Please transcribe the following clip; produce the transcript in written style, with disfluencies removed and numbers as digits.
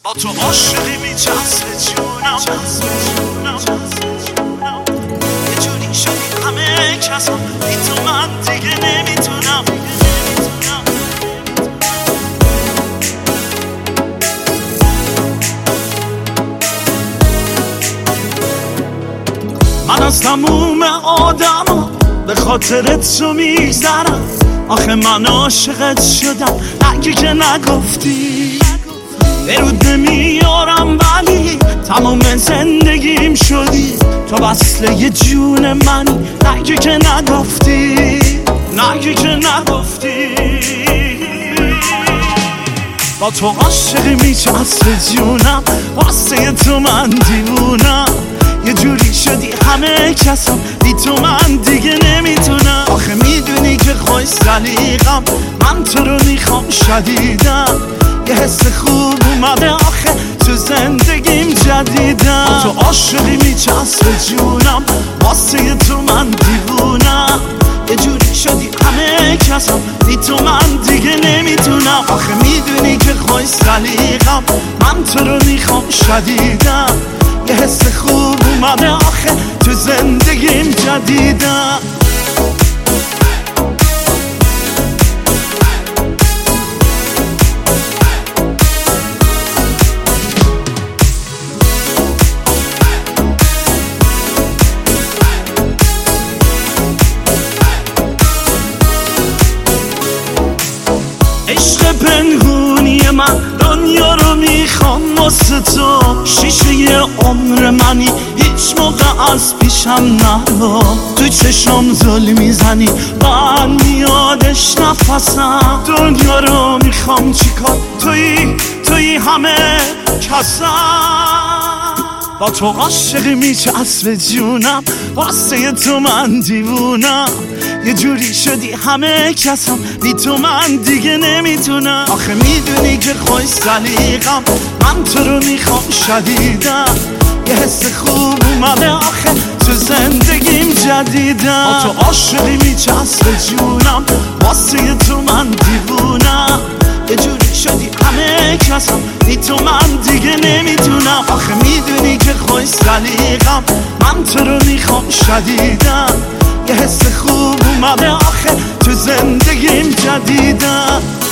با تو عاشقی میچسبه جونم، یه جوری شدی همه کسا بی تو من دیگه نمیتونم. من از تموم آدم به خاطرت تو میگذرم، آخه من عاشقت شدم اگه که نگفتی. برود نمیارم ولی تمام زندگیم شدی، تو وصله جون منی اگه که نگفتی، اگه که نگفتی. با تو عاشقی میچسبه جونم، واسه تو من دیوونم، یه جوری شدی همه کسم بی تو من دیگه نمیتونم. آخه میدونی که خوش سلیقم، من تو رو میخوام شدیدم، یه حس خوب اومده آخه تو زندگیم جدیدم. تو عاشقی میچسبه جونم، واسه تو من دیوونم، یه جوری شدی همه کسم بی تو من دیگه نمیتونم. آخه میدونی که خوش سلیقم، من تو رو میخوام شدیدم، یه حس خوب اومده آخه تو زندگیم جدیدم. عشق پنهونی من دنیا رو میخوام واسه تو، شیشه عمر منی هیچ موقع از پیشم نرو، تو چشم زل میزنی من میادش نفسم، دنیا رو میخوام چیکار توی همه کسم. با تو عاشقی میچسبه جونم، واسه تو من دیوونم، یه جوری شدی همه کسم بی تو من دیگه نمیتونم. آخه میدونی که خوش سلیقم، من تو رو میخوام شدیدم، یه حس خوب اومده آخه تو زندگیم جدیدم. با تو عاشقی میچسبه جونم، واسه تو من دیوونم، یه جوری شدی همه کسم بی تو من دیگه نمیتونم. آخه میدونی که خوش سلیقم، من تو رو میخوام شدیدم، یه حس خوب اومده آخه تو زندگیم جدیدم.